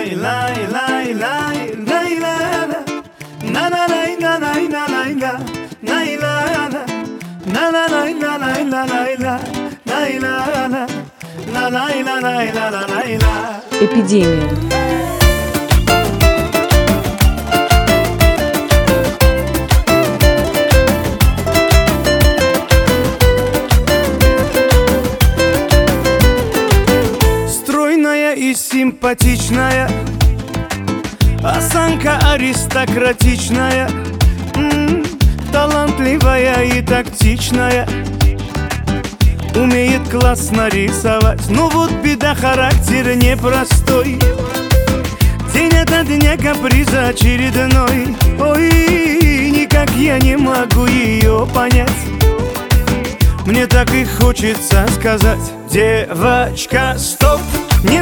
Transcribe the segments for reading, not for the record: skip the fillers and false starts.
lay lay lay lay lay la la na na lay la lay la lay la lay la la na na lay la lay la lay la lay la la la lay la lay la la lay la. Эпидемия. И симпатичная, осанка аристократичная, талантливая и тактичная, умеет классно рисовать. Но вот беда, характер непростой, день ото дня каприз очередной. Ой, никак я не могу ее понять. Мне так и хочется сказать: девочка, стоп! Не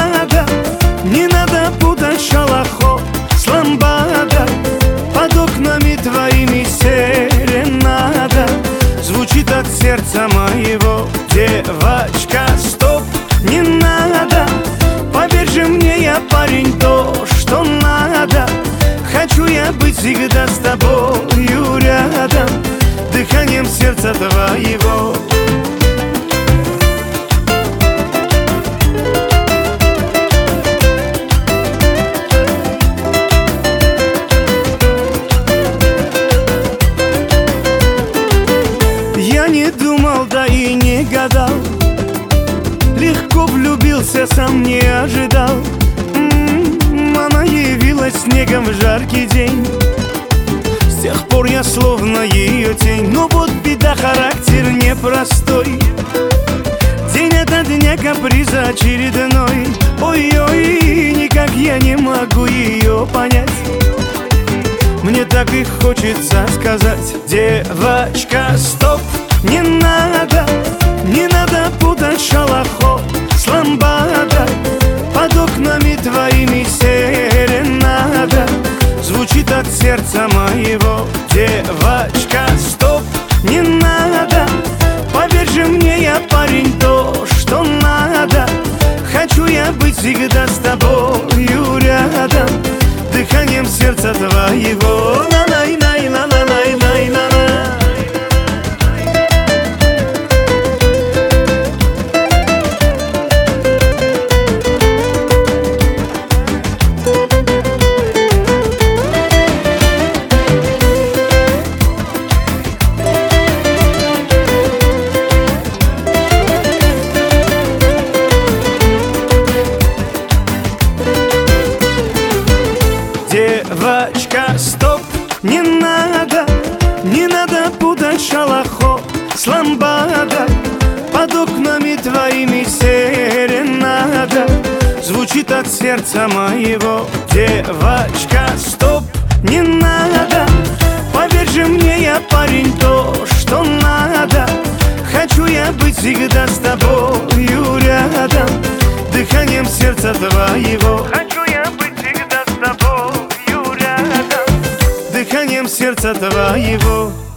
надо путать шалахо с ламбадой. Под окнами твоими серенада звучит от сердца моего. Девочка, стоп, не надо. Поверь же мне, я парень, то, что надо. Хочу я быть всегда с тобою рядом, дыханием сердца твоего. Не думал, да и не гадал, легко влюбился, сам не ожидал. Она явилась снегом в жаркий день, с тех пор я словно ее тень. Но вот беда, характер непростой, день ото дня каприз очередной. Ой-ой, никак я не могу ее понять. Мне так и хочется сказать: девочка, стоп! Не надо путать шалахо с ламбадой. Под окнами твоими серенада звучит от сердца моего. Девочка, стоп, не надо. Поверь же мне, я парень, то, что надо. Хочу я быть всегда с тобою рядом, дыханием сердца твоего. Девочка, стоп, не надо путать шалахо с ламбадой. Под окнами твоими серенада звучит от сердца моего. Девочка, стоп, не надо. Поверь же мне, я парень, то, что надо. Хочу я быть всегда с тобою рядом, дыханием сердца твоего. Хочу я быть всегда с тобою рядом, дыханием сердца твоего.